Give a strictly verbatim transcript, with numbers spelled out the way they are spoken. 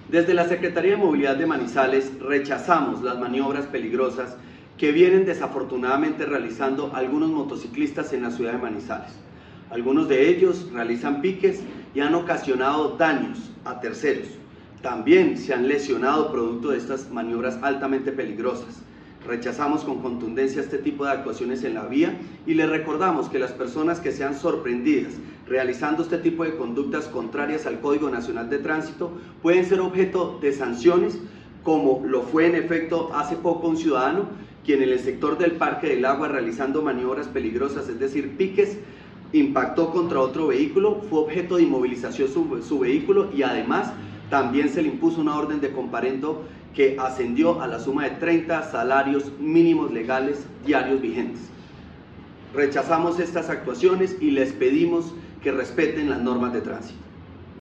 Desde la Secretaría de Movilidad de Manizales rechazamos las maniobras peligrosas que vienen desafortunadamente realizando algunos motociclistas en la ciudad de Manizales. Algunos de ellos realizan piques y han ocasionado daños a terceros. También se han lesionado producto de estas maniobras altamente peligrosas. Rechazamos con contundencia este tipo de actuaciones en la vía y les recordamos que las personas que sean sorprendidas realizando este tipo de conductas contrarias al Código Nacional de Tránsito pueden ser objeto de sanciones, como lo fue en efecto hace poco un ciudadano quien en el sector del Parque del Agua, realizando maniobras peligrosas, es decir, piques, impactó contra otro vehículo, fue objeto de inmovilización su, su vehículo y además también se le impuso una orden de comparendo que ascendió a la suma de treinta salarios mínimos legales diarios vigentes. Rechazamos estas actuaciones y les pedimos que respeten las normas de tránsito.